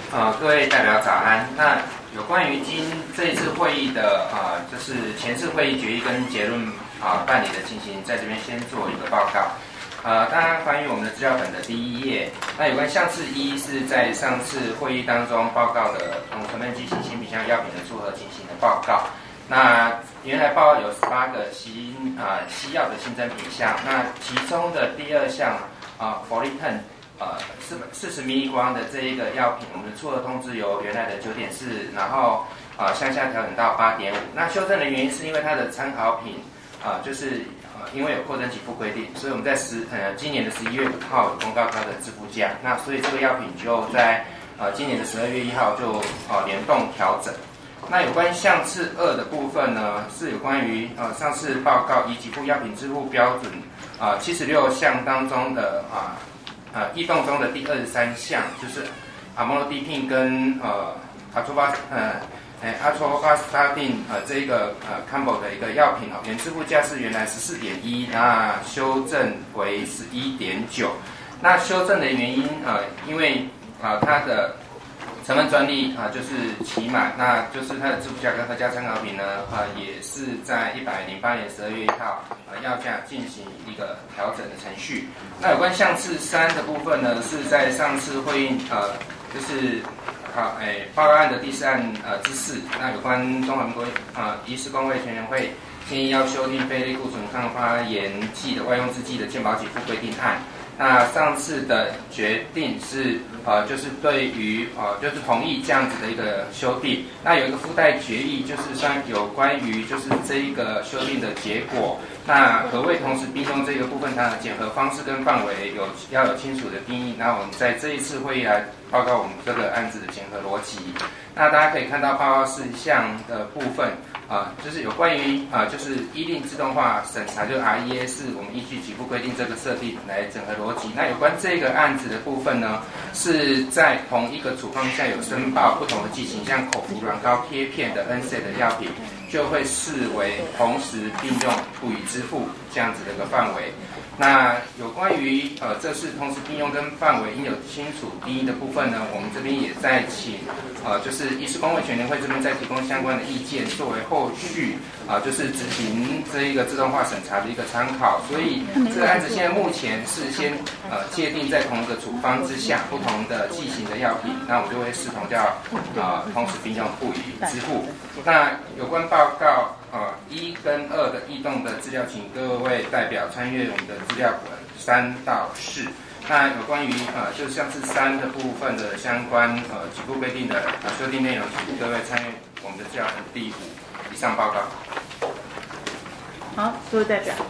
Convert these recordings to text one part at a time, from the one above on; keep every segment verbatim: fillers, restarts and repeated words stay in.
呃，各位代表早安。那有关于今这一次会议的呃，就是前次会议决议跟结论啊、呃、办理的情形，在这边先做一个报告。呃，大家翻阅我们的资料本的第一页。那有关项次一是在上次会议当中报告的同成分剂型新品项药品的组合情形的报告。那原来报告有十八个新啊、呃、西药的新增品项，那其中的第二项啊 Foliten。呃，四四十 米光的这一个药品，我们的撮合通知由原来的九点四，然后啊、呃、向下调整到八点五。那修正的原因是因为它的参考品啊、呃，就是呃因为有扩增给付规定，所以我们在十呃今年的十一月五号有公告它的支付价。那所以这个药品就在呃今年的十二月一号就呃联动调整。那有关项次二的部分呢，是有关于呃上次报告以给付药品支付标准啊七十六项当中的啊。呃，异动中的第二十三项就是阿莫洛地聘跟呃阿托巴呃哎阿托巴斯他定呃这一个呃 combo 的一个药品哦，原支付价是原来十四点一，那修正为十一点九。那修正的原因呃，因为啊、呃、它的成分专利啊、呃、就是期满，那就是它的支付价格合价参考品呢啊、呃、也是在一百零八年十二月一号呃药价进行一个调整的程序。那有关项次三的部分呢，是在上次会议呃就是好诶报告案的第四案呃之四，那有关中华民国啊医师公会全联会建议要修订非类固醇抗发炎剂的外用制剂的健保给付规定案。那上次的决定是呃，就是对于呃，就是同意这样子的一个修订。那有一个附带决议，就是算有关于就是这一个修订的结果。那何谓同时并用这个部分，它的检核方式跟范围有要有清楚的定义。那我们在这一次会议来报告我们这个案子的检核逻辑。那大家可以看到报告事项的部分。啊、呃，就是有关于啊、呃，就是依令自动化审查，就是 R E A 是我们依据给付规定这个设定来整合逻辑。那有关这个案子的部分呢，是在同一个处方下有申报不同的剂型，像口服软膏贴片的 N S A 的药品，就会视为同时并用不予支付这样子的一个范围。那有关于呃，这是同时并用跟范围应有清楚定义的部分呢，我们这边也在请呃，就是医师公会全联会这边再提供相关的意见，作为后续啊、呃，就是执行这一个自动化审查的一个参考。所以这个案子现在目前是先呃界定在同一个处方之下不同的剂型的药品，那我们就会视同叫啊、呃、同时并用不予支付。那有关报告。呃，一跟二的异动的资料，请各位代表参阅我们的资料本三到四。那有关于呃，就像是三的部分的相关呃几部规定的呃修订内容，请各位参阅我们的资料本第五以上报告。 好，各位代表，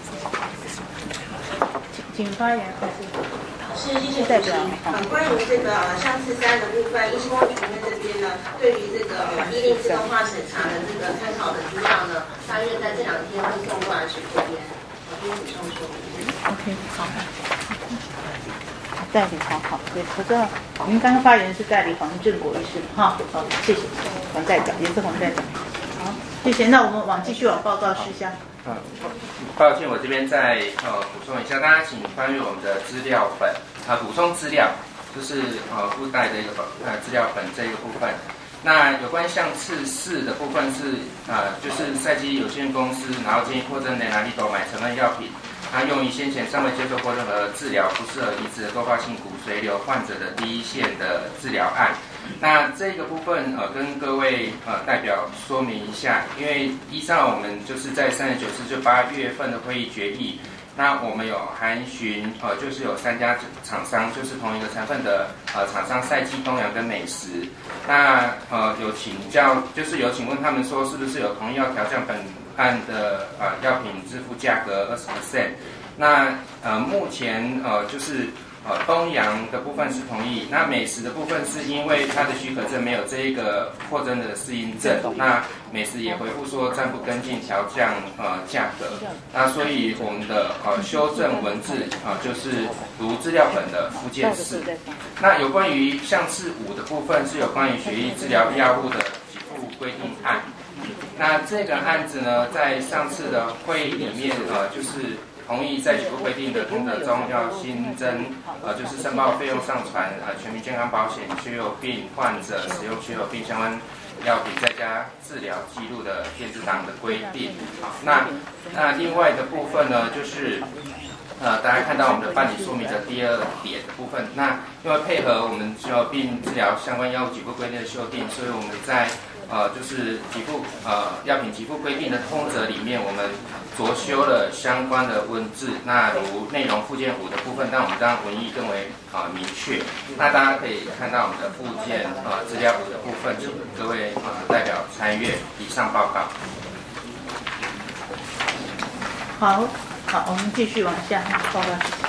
请请发言。 是，谢谢主席。呃，关于这个呃项次三的部分，医师公会全联会这边呢，对于这个呃依令自动化审查的这个参考的资料呢，大约在这两天会送过来水这边，我给你补充说明。 OK， 好。代理好好，对，我知道您刚刚发言是代理黄正国医师，哈，好，谢谢黄代表，也是黄代表。好，谢谢。那我们往继续往报告事项。 嗯，抱歉，我这边再呃补充一下，大家请翻阅我们的资料本啊、呃，补充资料就是呃附带的一个呃资料本这一个部分。那有关项次四的部分是呃就是赛基有限公司，然后建议扩增雷拿利斗买成分药品，它用于先前尚未接受过任何治疗不适合移植的多发性骨髓瘤患者的第一线的治疗案。那这个部分呃，跟各位呃代表说明一下，因为依照我们就是在三十九次就八月份的会议决议，那我们有函询呃，就是有三家厂商，就是同一个成分的呃厂商赛基东洋跟美食，那呃有请教，就是有请问他们说是不是有同意要调降本案的呃药品支付价格二十 percent？ 那呃目前呃就是。呃，东洋的部分是同意，那美食的部分是因为它的许可证没有这一个扩增的适应症，那美食也回复说暂不跟进调降呃价格，那所以我们的呃修正文字啊、呃、就是如资料本的附件四。那有关于项次五的部分是有关于血液治疗药物的给付规定案。那这个案子呢，在上次的会议里面呃，就是同意在给付规定的通则中要新增呃就是申报费用上传呃全民健康保险缺有病患者使用缺有病相关药品在家治疗记录的电子档的规定。好，那那另外的部分呢，就是呃大家看到我们的办理说明的第二点的部分，那因为配合我们需要病治疗相关药物给付规定的修订，所以我们在呃就是给付呃药品给付规定的通则里面，我们着修了相关的文字，那如内容附件五的部分，让我们让文意更为啊、呃、明确。那大家可以看到我们的附件呃资料五的部分，请各位呃代表参阅以上报告。 好，好，我们继续往下报告。